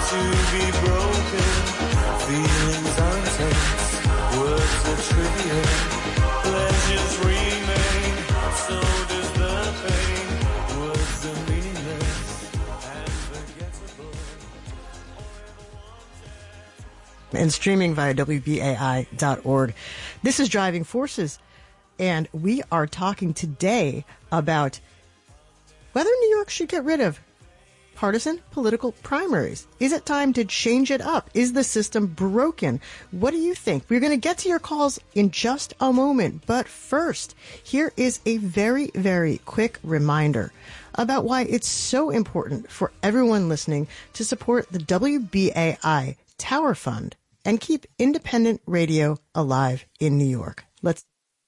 to be broken, feelings are intense, words are trivial, pleasures remain, so does the pain, words are meaningless and forgettable.
And streaming via W B A I dot org. This is Driving Forces, and we are talking today about whether New York should get rid of partisan political primaries. Is it time to change it up? Is the system broken? What do you think? We're going to get to your calls in just a moment. But first, here is a very, very quick reminder about why it's so important for everyone listening to support the W B A I Tower Fund and keep independent radio alive in New York. Let's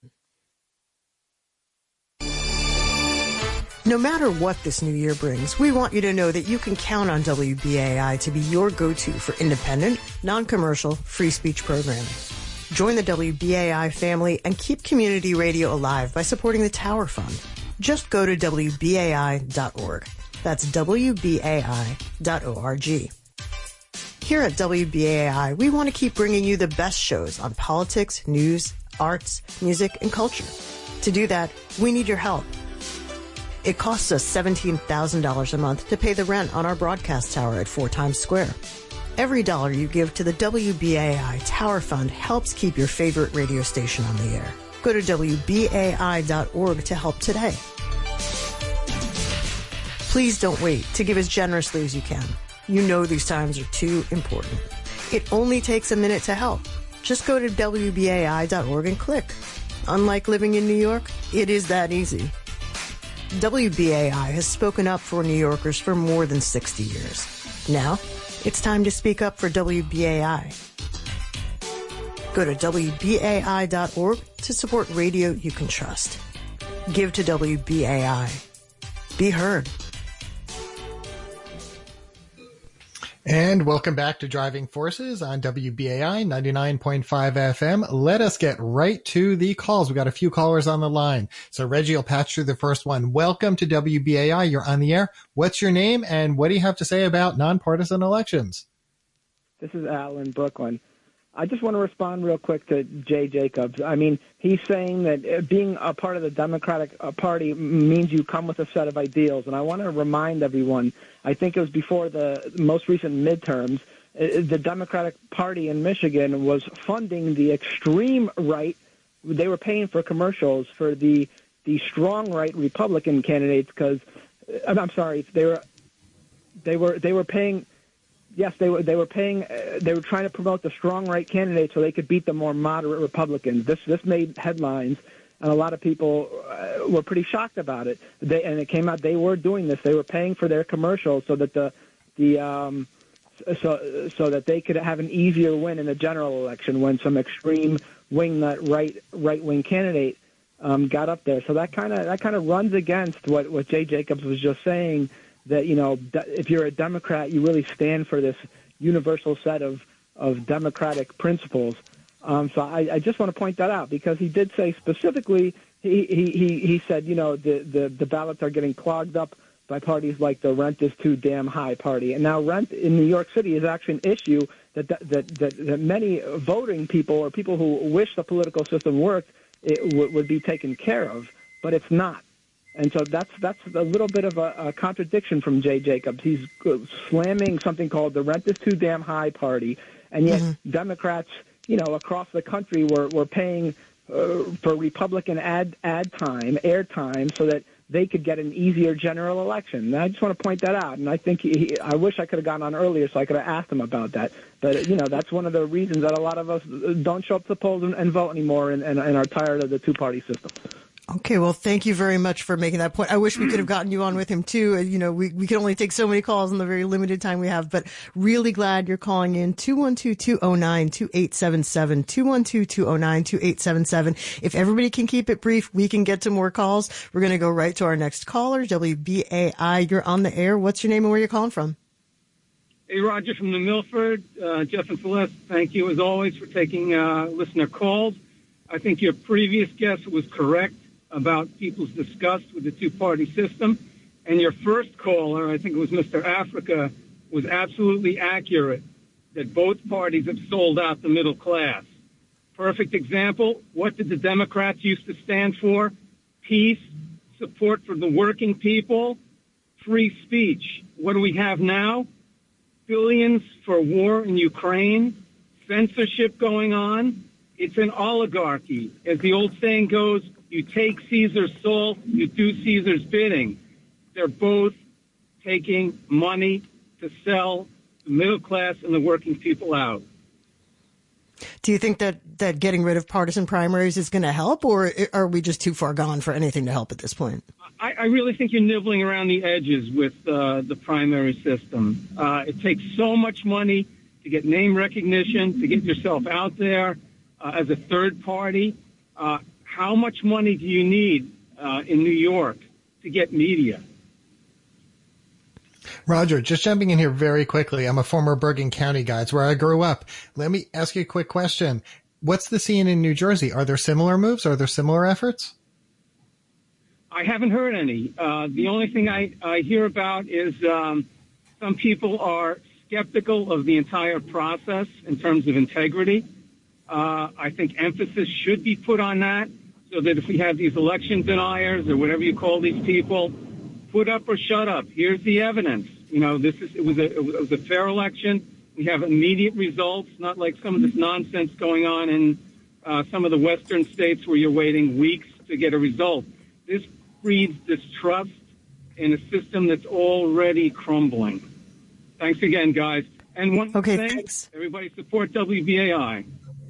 No matter what this new year brings, we want you to know that you can count on W B A I to be your go-to for independent, non-commercial, free speech programming. Join the W B A I family and keep community radio alive by supporting the Tower Fund. Just go to W B A I dot org. That's W B A I dot org. Here at W B A I, we want to keep bringing you the best shows on politics, news, arts, music, and culture. To do that, we need your help. It costs us seventeen thousand dollars a month to pay the rent on our broadcast tower at four Times Square. Every dollar you give to the W B A I Tower Fund helps keep your favorite radio station on the air. Go to W B A I dot org to help today. Please don't wait to give as generously as you can. You know these times are too important. It only takes a minute to help. Just go to W B A I dot org and click. Unlike living in New York, it is that easy. W B A I has spoken up for New Yorkers for more than sixty years. Now, it's time to speak up for W B A I. Go to W B A I dot org to support radio you can trust. Give to W B A I. Be heard.
And welcome back to Driving Forces on W B A I ninety-nine point five F M. Let us get right to the calls. We got a few callers on the line. So Reggie will patch through the first one. Welcome to W B A I. You're on the air. What's your name and what do you have to say about nonpartisan elections?
This is Al in Brooklyn. I just want to respond real quick to Jay Jacobs. I mean, he's saying that being a part of the Democratic Party means you come with a set of ideals. And I want to remind everyone, I think it was before the most recent midterms, the Democratic Party in Michigan was funding the extreme right. They were paying for commercials for the the strong right Republican candidates because, I'm sorry, they were they were they were paying. Yes, they were. They were paying. Uh, they were trying to promote the strong right candidates so they could beat the more moderate Republicans. This this made headlines, and a lot of people uh, were pretty shocked about it. They and it came out they were doing this. They were paying for their commercials so that the the um, so so that they could have an easier win in the general election when some extreme wingnut right right wing candidate um, got up there. So that kind of that kind of runs against what what Jay Jacobs was just saying. That, you know, if you're a Democrat, you really stand for this universal set of, of democratic principles. Um, so I, I just want to point that out because he did say specifically, he, he, he said, you know, the, the, the ballots are getting clogged up by parties like the rent is too damn high party. And now rent in New York City is actually an issue that, that, that, that, that many voting people or people who wish the political system worked it w- would be taken care of, but it's not. And so that's that's a little bit of a, a contradiction from Jay Jacobs. He's slamming something called the rent is too damn high party, and yet mm-hmm. Democrats, you know, across the country were, were paying uh, for Republican ad ad time, air time, so that they could get an easier general election. And I just want to point that out. And I think he, I wish I could have gotten on earlier so I could have asked him about that. But, you know, that's one of the reasons that a lot of us don't show up to the polls and, and vote anymore and, and, and are tired of the two-party system.
Okay, well, thank you very much for making that point. I wish we could have gotten you on with him, too. You know, we, we can only take so many calls in the very limited time we have, but really glad you're calling in. two one two, two oh nine, two eight seven seven, two one two, two oh nine, two eight seven seven. If everybody can keep it brief, we can get to more calls. We're going to go right to our next caller, W B A I. You're on the air. What's your name and where you're calling from?
Hey, Roger from the Milford. Uh, Jeff and Celeste, thank you, as always, for taking uh, listener calls. I think your previous guest was correct about people's disgust with the two-party system. And your first caller, I think it was Mister Africa, was absolutely accurate, that both parties have sold out the middle class. Perfect example, what did the Democrats used to stand for? Peace, support for the working people, free speech. What do we have now? Billions for war in Ukraine, censorship going on. It's an oligarchy. As the old saying goes, you take Caesar's soul, you do Caesar's bidding. They're both taking money to sell the middle class and the working people out.
Do you think that, that getting rid of partisan primaries is going to help, or are we just too far gone for anything to help at this point?
I, I really think you're nibbling around the edges with uh, the primary system. Uh, it takes so much money to get name recognition, to get yourself out there uh, as a third party. Uh, how much money do you need uh, in New York to get media?
Roger, just jumping in here very quickly. I'm a former Bergen County guy. It's where I grew up. Let me ask you a quick question. What's the scene in New Jersey? Are there similar moves? Are there similar efforts?
I haven't heard any. Uh, the only thing I, I hear about is um, some people are skeptical of the entire process in terms of integrity. Uh, I think emphasis should be put on that so that if we have these election deniers or whatever you call these people, put up or shut up. Here's the evidence. You know, this is it was a it was a fair election. We have immediate results, not like some of this nonsense going on in uh, some of the western states where you're waiting weeks to get a result. This breeds distrust in a system that's already crumbling. Thanks again, guys. And one
okay,
thing,
thanks.
Everybody support W B A I.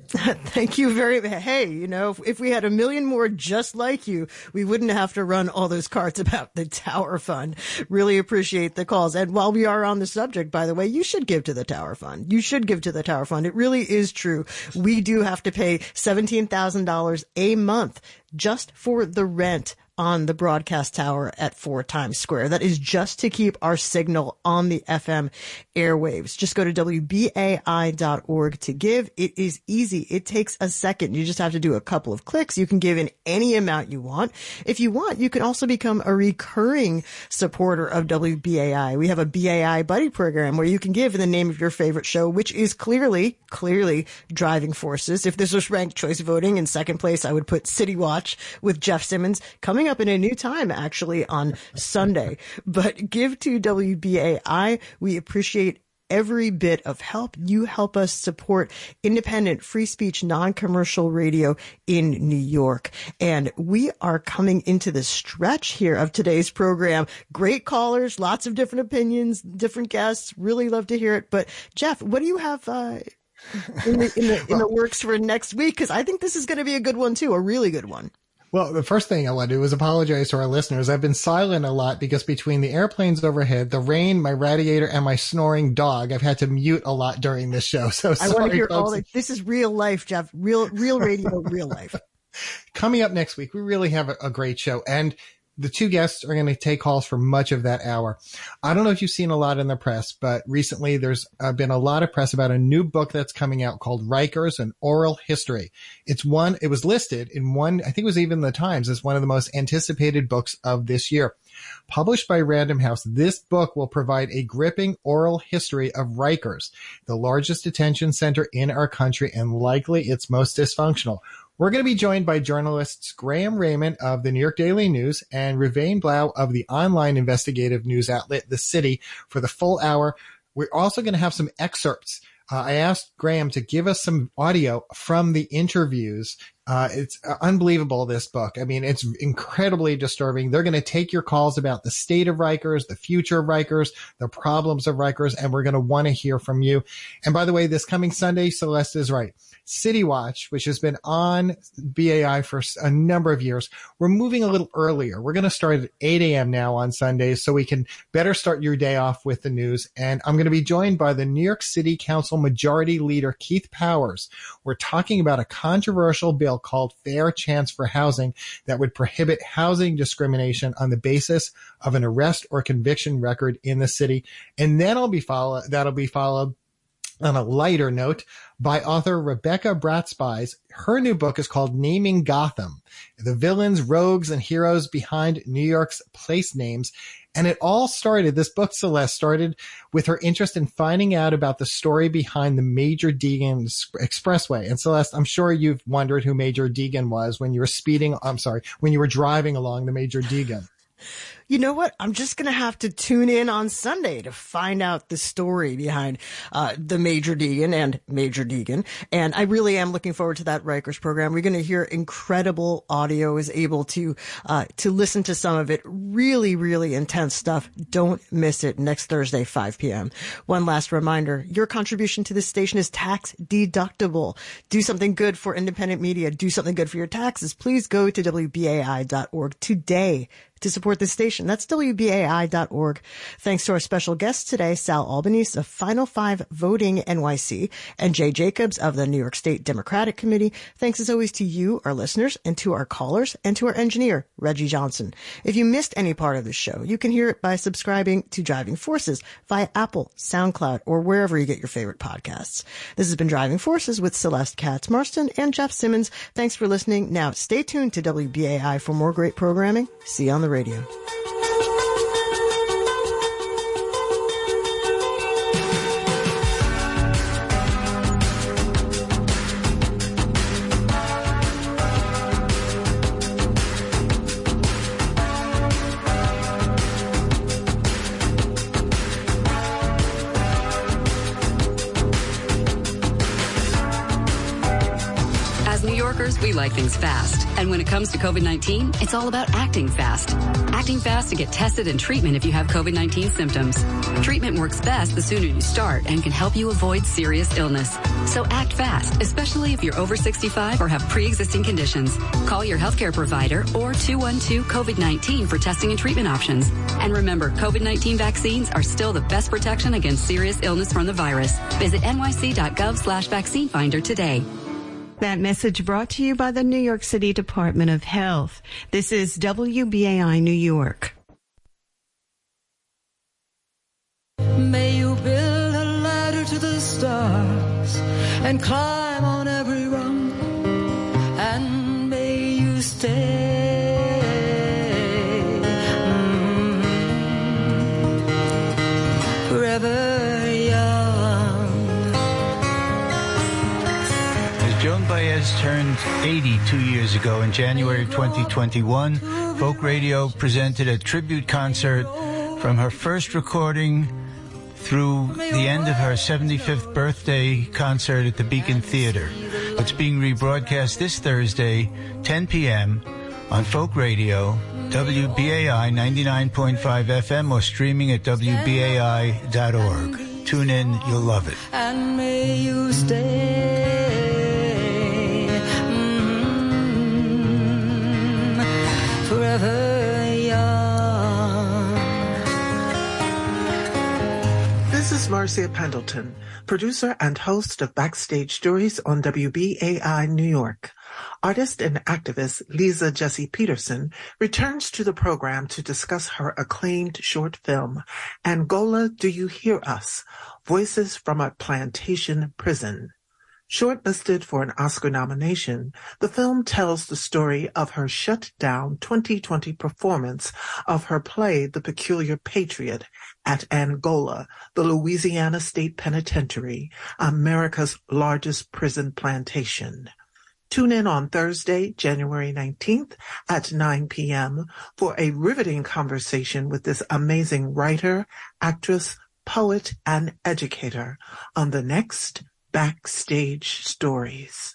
Thank you very much. Hey, you know, if, if we had a million more just like you, we wouldn't have to run all those cards about the Tower Fund. Really appreciate the calls. And while we are on the subject, by the way, you should give to the Tower Fund. You should give to the Tower Fund. It really is true. We do have to pay seventeen thousand dollars a month just for the rent on the broadcast tower at four Times Square. That is just to keep our signal on the F M airwaves. Just go to W B A I dot org to give. It is easy. It takes a second. You just have to do a couple of clicks. You can give in any amount you want. If you want, you can also become a recurring supporter of W B A I. We have a B A I buddy program where you can give in the name of your favorite show, which is clearly, clearly Driving Forces. If this was ranked choice voting, in second place, I would put City Watch with Jeff Simmons, coming up in a new time, actually, on Sunday. But give to W B A I. We appreciate every bit of help. You help us support independent, free speech, non-commercial radio in New York. And we are coming into the stretch here of today's program. Great callers, lots of different opinions, different guests. Really love to hear it. But Jeff, what do you have uh, in, the, in, the, in the works for next week? Because I think this is going to be a good one, too, a really good one.
Well, the first thing I want to do is apologize to our listeners. I've been silent a lot because between the airplanes overhead, the rain, my radiator, and my snoring dog, I've had to mute a lot during this show. So sorry,
I want to hear
folks.
all that. This is real life, Jeff. Real, real radio, real life.
Coming up next week, we really have a, a great show. And the two guests are going to take calls for much of that hour. I don't know if you've seen a lot in the press, but recently there's uh, been a lot of press about a new book that's coming out called Rikers, an Oral History. It's one, it was listed in one, I think it was even the Times, as one of the most anticipated books of this year. Published by Random House, this book will provide a gripping oral history of Rikers, the largest detention center in our country and likely its most dysfunctional. We're going to be joined by journalists Graham Raymond of the New York Daily News and Ravain Blau of the online investigative news outlet The City for the full hour. We're also going to have some excerpts. Uh, I asked Graham to give us some audio from the interviews. Uh, it's unbelievable, this book. I mean, it's incredibly disturbing. They're going to take your calls about the state of Rikers, the future of Rikers, the problems of Rikers, and we're going to want to hear from you. And by the way, this coming Sunday, Celeste is right. City Watch, which has been on B A I for a number of years, we're moving a little earlier. We're going to start at eight a.m. now on Sundays so we can better start your day off with the news. And I'm going to be joined by the New York City Council Majority Leader Keith Powers. We're talking about a controversial bill called Fair Chance for Housing that would prohibit housing discrimination on the basis of an arrest or conviction record in the city. And then I'll be follow- that'll be followed On a lighter note, by author Rebecca Bratspies, her new book is called Naming Gotham, the villains, rogues, and heroes behind New York's place names. And it all started, this book, Celeste, started with her interest in finding out about the story behind the Major Deegan Expressway. And Celeste, I'm sure you've wondered who Major Deegan was when you were speeding, I'm sorry, when you were driving along the Major Deegan.
You know what? I'm just going to have to tune in on Sunday to find out the story behind uh the Major Deegan and Major Deegan. And I really am looking forward to that Rikers program. We're going to hear incredible audio, is able to uh to listen to some of it. Really, really intense stuff. Don't miss it next Thursday, five p.m. One last reminder, your contribution to this station is tax deductible. Do something good for independent media. Do something good for your taxes. Please go to W B A I dot org today to support this station. That's W B A I dot org. Thanks to our special guests today, Sal Albanese of Final Five Voting N Y C and Jay Jacobs of the New York State Democratic Committee. Thanks as always to you, our listeners, and to our callers, and to our engineer, Reggie Johnson. If you missed any part of the show, you can hear it by subscribing to Driving Forces via Apple, SoundCloud, or wherever you get your favorite podcasts. This has been Driving Forces with Celeste Katz Marston and Jeff Simmons. Thanks for listening. Now stay tuned to W B A I for more great programming. See you on the radio.
We like things fast. And when it comes to COVID nineteen, it's all about acting fast. Acting fast to get tested and treatment if you have COVID nineteen symptoms. Treatment works best the sooner you start and can help you avoid serious illness. So act fast, especially if you're over sixty-five or have pre-existing conditions. Call your healthcare provider or two one two COVID nineteen for testing and treatment options. And remember, COVID nineteen vaccines are still the best protection against serious illness from the virus. Visit N Y C dot gov slash vaccine finder today.
That message brought to you by the New York City Department of Health. This is W B A I New York.
May you build a ladder to the stars and climb on every rung, and may you stay mm, forever.
Joan Baez turned eighty two years ago in January of twenty twenty-one. Folk Radio presented a tribute concert from her first recording through the end of her seventy-fifth birthday concert at the Beacon Theater. It's being rebroadcast this Thursday, ten p.m. on Folk Radio, W B A I ninety-nine point five F M, or streaming at W B A I dot org. Tune in, you'll love it.
And may you stay forever young.
This is Marcia Pendleton, producer and host of Backstage Stories on W B A I New York. Artist and activist Lisa Jessie Peterson returns to the program to discuss her acclaimed short film, Angola, Do You Hear Us? Voices from a Plantation Prison. Shortlisted for an Oscar nomination, the film tells the story of her shut-down twenty twenty performance of her play The Peculiar Patriot at Angola, the Louisiana State Penitentiary, America's largest prison plantation. Tune in on Thursday, January nineteenth at nine p.m. for a riveting conversation with this amazing writer, actress, poet, and educator on the next Backstage Stories.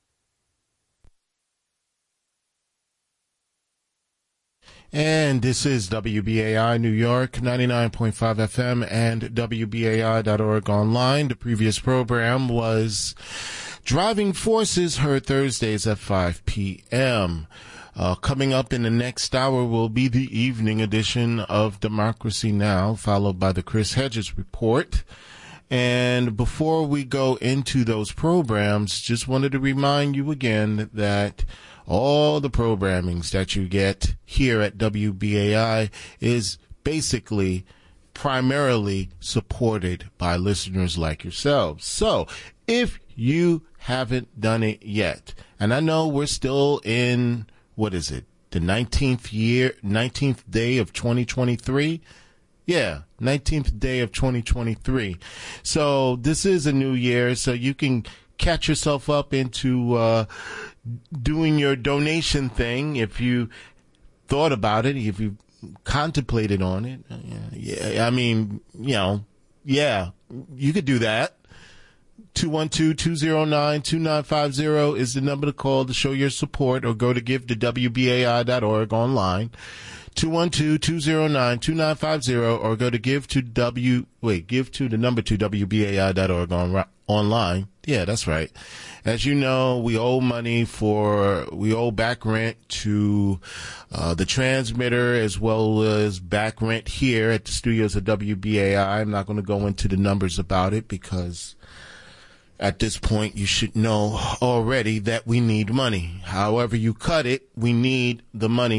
And this is W B A I New York, ninety-nine point five F M and W B A I dot org online. The previous program was Driving Forces, heard Thursdays at five p.m. Uh, coming up in the next hour will be the evening edition of Democracy Now!, followed by the Chris Hedges Report. And before we go into those programs, just wanted to remind you again that all the programmings that you get here at W B A I is basically primarily supported by listeners like yourselves. So if you haven't done it yet, and I know we're still in, what is it, the nineteenth year, nineteenth day of twenty twenty-three? Yeah, nineteenth day of twenty twenty-three. So this is a new year, so you can catch yourself up into uh, doing your donation thing if you thought about it, if you contemplated on it. Yeah, I mean, you know, yeah, you could do that. two one two, two zero nine, two nine five zero is the number to call to show your support, or go to give to W B A I dot org online. two one two, two zero nine, two nine five zero, or go to give to W, wait, give to the number to W B A I dot org on, online. Yeah, that's right. As you know, we owe money for, we owe back rent to uh, the transmitter, as well as back rent here at the studios of W B A I. I'm not going to go into the numbers about it because at this point you should know already that we need money. However you cut it, we need the money.